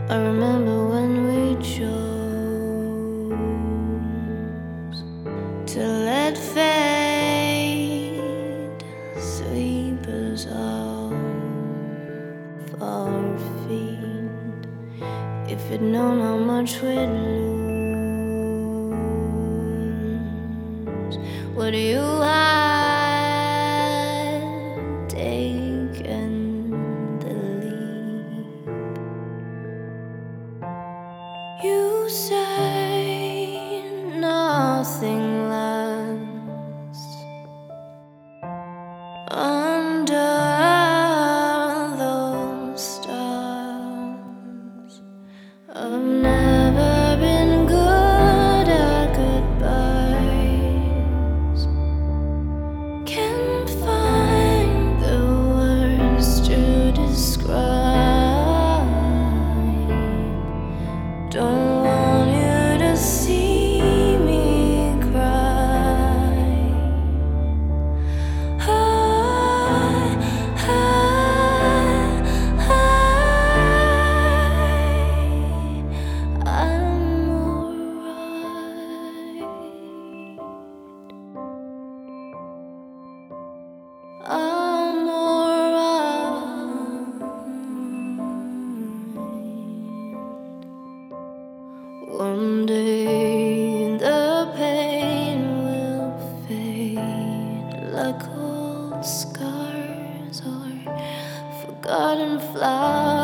I remember when we chose to let fate sweep us off our feet. If you'd known how much we'd lose, would you have taken the leap? You say nothing lasts under those stars. I've never been good at goodbyes. Can't find the words to describe. Don't want you to see me cry. I'm alright. I'm alright. One day the pain will fade like old scars or forgotten flowers.